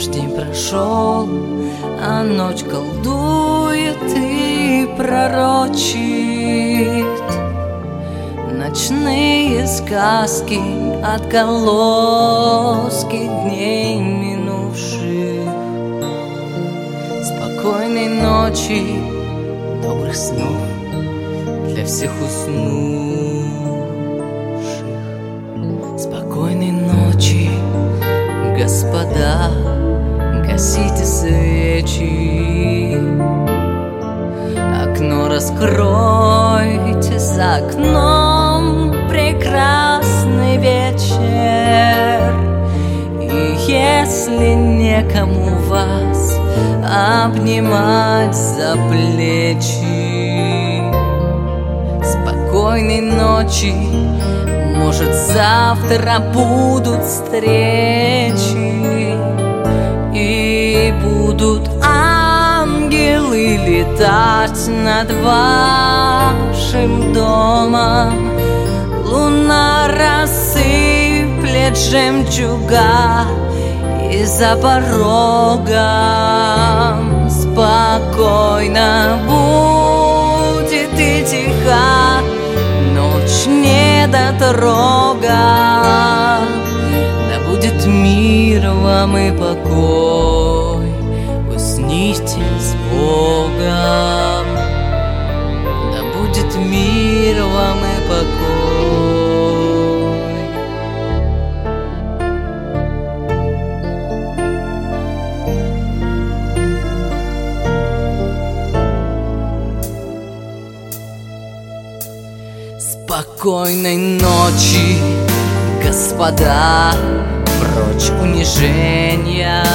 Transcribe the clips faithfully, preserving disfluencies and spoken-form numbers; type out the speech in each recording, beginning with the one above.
Наш день прошел, а ночь колдует и пророчит ночные сказки, отголоски дней минувших. Спокойной ночи, добрых снов для всех уснувших. Спокойной ночи, господа, гасите свечи. Окно раскройте, за окном прекрасный вечер. И если некому вас обнимать за плечи, спокойной ночи, может, завтра будут встречи, и будут ангелы летать над вашим домом. Луна рассыплет жемчуга, и за порогом спокойно будет и тиха ночь недотрога. Да будет мир вам и покой, усните с Богом. Да будет мир вам и покой. Спокойной ночи, господа, прочь унижения.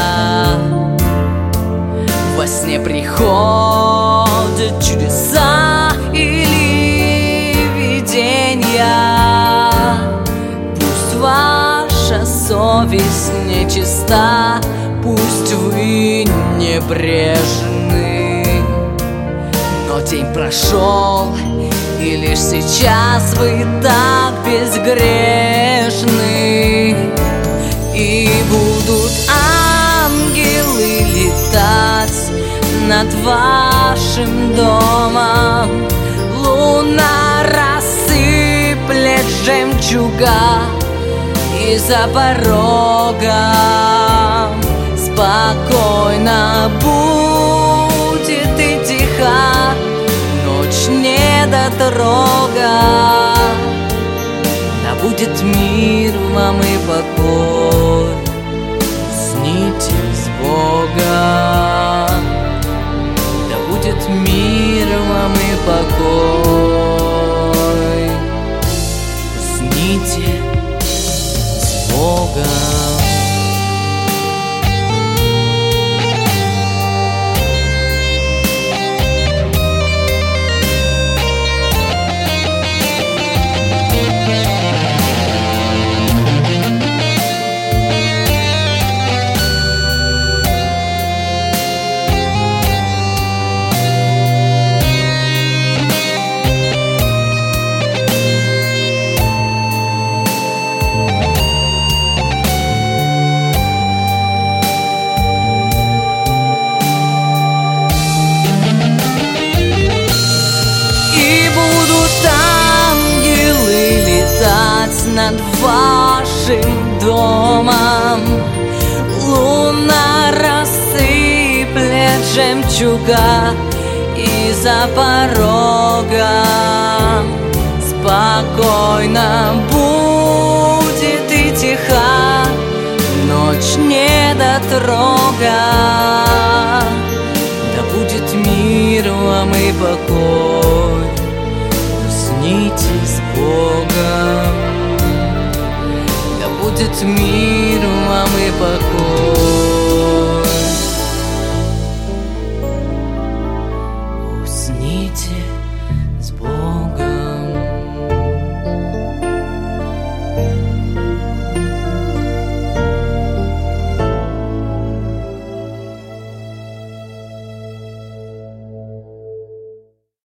Во сне приходят чудеса или видения. Пусть ваша совесть нечиста, пусть вы небрежны, но день прошел, и лишь сейчас вы так безгрешны. И будут ангелы летать над вашим домом. Луна рассыплет жемчуга, и за порогом спокойно будет и тиха ночь недотрога. Да будет мир вам и покой, усните с Богом. Да будет мир вам и покой, усните с Богом. Над вашим домом. Луна рассыплет жемчуга, и за порогом спокойно будет и тиха ночь недотрога. Да будет мир вам и покой, усните с Богом. Будет мир